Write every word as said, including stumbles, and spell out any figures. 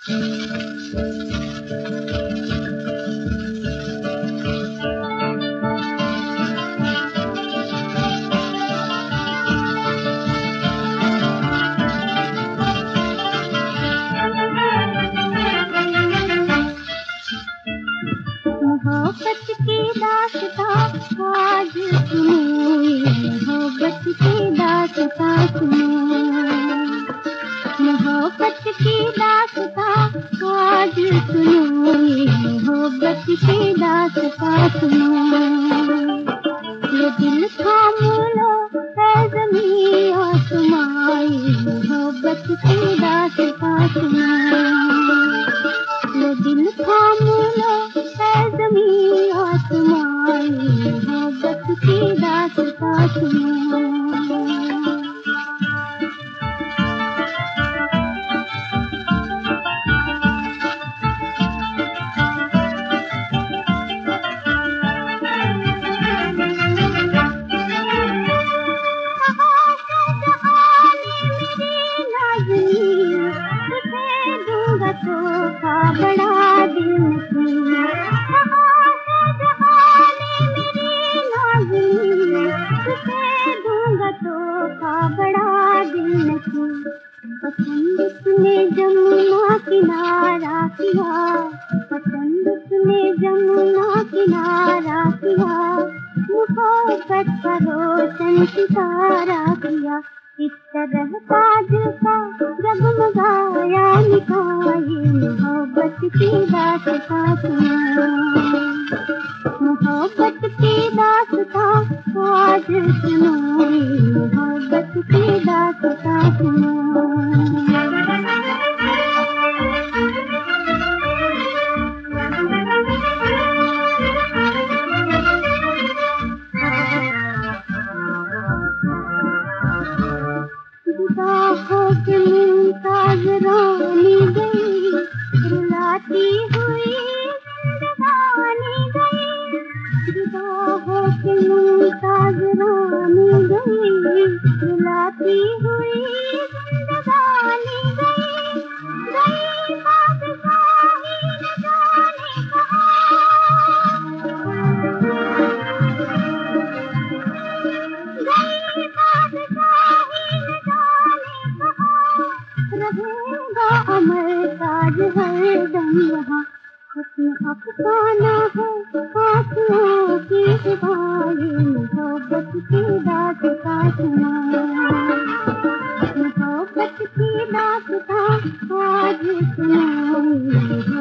मोहब्बत की दास्तां आज सुनो, मोहब्बत की दास्तां सुनो। मोहब्बत की दास्तां आज सुनो, मोहब्बत की दास्तां सुनो। ये दिल थाम लो है ज़मीं आसमां, मोहब्बत की दास्तां सुनो। ये दिल थाम लो है ज़मीं आसमां, मोहब्बत की दास्तां सुनो। बड़ा दिल नसीब, मेरी नाज़नीं, तुझे दूंगा तोहफा बड़ा दिल नसीब। पसंद तूने जमुना किनारा किया, पसंद तूने जमुना किनारा किया, मोहब्बत का रोशन सितारा किया। इस तरह ताज का जगमगाया निकाय, मोहब्बत की दास्तां सुनो। मोहब्बत की दास्तां आज सुनो, मोहब्बत की दास्तां सुनो। हो के मुमताज रानी गई, रुलाती हुई जिंदगानी गई। जुदा हो के मुमताज रानी गई, रुलाती हुई जिंदगानी गई। गई बादशाही न जाने कहाँ, गई बादशाही न रहेगा अमर ताज हरदम यहाँ। अपने अफसाना है आंसुओं की जुबानी, मोहब्बत की दास्तां सुनो। मोहब्बत की दास्तां आज सुनो।